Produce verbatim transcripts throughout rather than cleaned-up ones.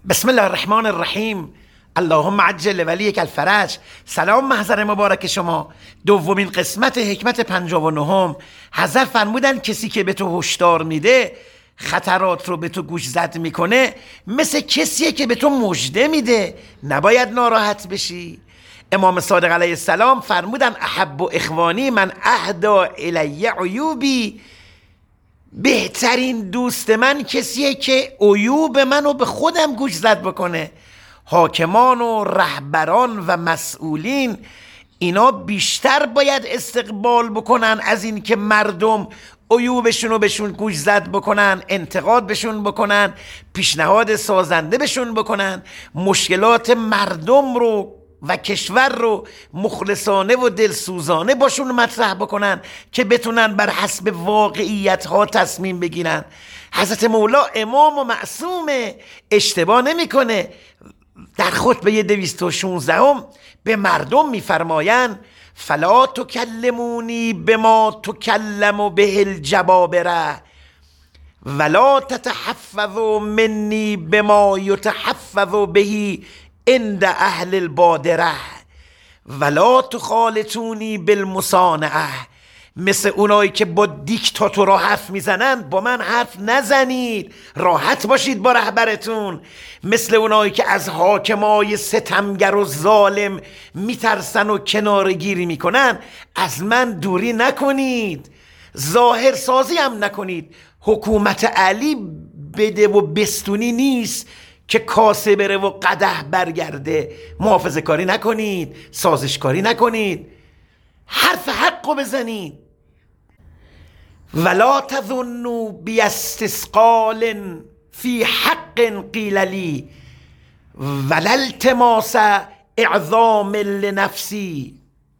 بسم الله الرحمن الرحیم. اللهم عجل ولیک الفرج. سلام محضر مبارک شما. دومین قسمت حکمت پنجاه و نهم. حضرت فرمودن کسی که به تو هشدار میده، خطرات رو به تو گوش زد میکنه، مثل کسیه که به تو مژده میده، نباید ناراحت بشی. امام صادق علیه السلام فرمودن احب اخوانی من اهدا الی عیوبی. بهترین دوست من کسیه که عیوب منو به خودم گوش زد بکنه. حاکمان و رهبران و مسئولین اینا بیشتر باید استقبال بکنن از این که مردم عیوبشون رو بهشون گوش زد بکنن، انتقاد بهشون بکنن، پیشنهاد سازنده بهشون بکنن، مشکلات مردم رو و کشور رو مخلصانه و دلسوزانه باشون مطرح بکنن که بتونن بر حسب واقعیت ها تصمیم بگیرن. حضرت مولا امام و معصومه، اشتباه نمیکنه. در خطبه دویست و شانزده هم به مردم میفرمایند فلا تکلمونی بما تکلم به الجبابره ولا تتحفظوا منی بما یتحفظ به عند اهل البادره ولا تخالطونی بالمصانعه. مثل اونایی که با دیکتاتورها حرف میزنن با من حرف نزنید، راحت باشید با رهبرتون. مثل اونایی که از حاکمای ستمگر و ظالم میترسن و کنارگیری میکنن از من دوری نکنید، ظاهر سازی هم نکنید. حکومت علی بده و بستونی نیست که کاسه بره و قدح برگرده. محافظه کاری نکنید، سازش کاری نکنید، حرف حق رو بزنید. ولا تظنوا باستثقال فی حق قیل لی ولا التماس اعظام لنفسی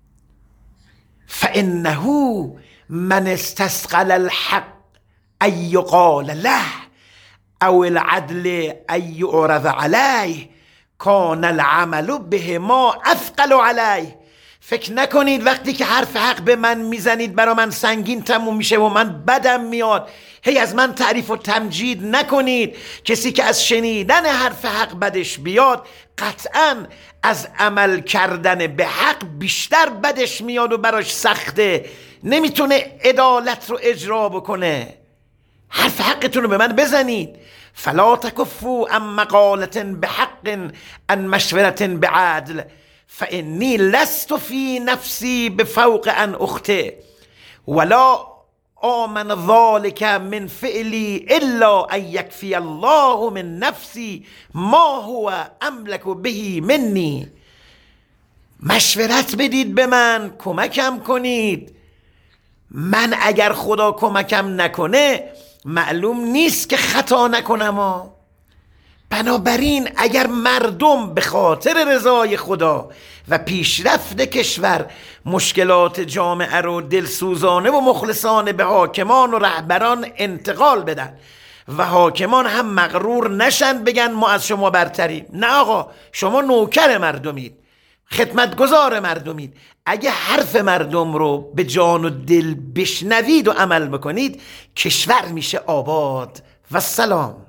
فانه من استثقل الحق ان یقال له او العدل ان یعرض علیه کان العمل به ما اثقل علیه. فکر نکنید وقتی که حرف حق به من میزنید برا من سنگین تموم میشه و من بدم میاد. هی از من تعریف و تمجید نکنید. کسی که از شنیدن حرف حق بدش بیاد قطعا از عمل کردن به حق بیشتر بدش میاد و براش سخته، نمیتونه عدالت رو اجرا بکنه. حرف حقتون رو به من بزنید. فلا تکفوا عن مقالة بحق عن مشورة بعدل فانی لست فی نفسی بفوق ان اخطئ ولا آمن ذلك من فعلی الا ان یکفی الله من نفسی ما هو املک به منی. مشورت بدید به من، کمکم کنید. من اگر خدا کمکم نکنه معلوم نیست که خطا نکنم ها. بنابراین اگر مردم به خاطر رضای خدا و پیشرفت کشور مشکلات جامعه رو دلسوزانه و مخلصانه به حاکمان و رهبران انتقال بدن و حاکمان هم مغرور نشن بگن ما از شما برتریم، نه آقا، شما نوکر مردمید، خدمتگزار مردمید. اگه حرف مردم رو به جان و دل بشنوید و عمل بکنید کشور میشه آباد. و سلام.